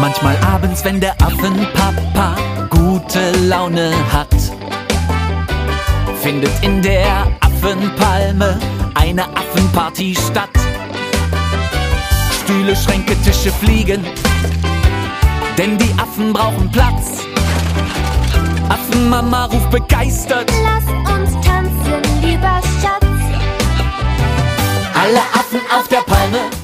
Manchmal abends, wenn der Affenpapa gute Laune hat, findet in der Affenpalme eine Affenparty statt. Stühle, Schränke, Tische fliegen, denn die Affen brauchen Platz. Affenmama ruft begeistert: Lass uns tanzen, lieber Schatz. Alle Affen auf der Palme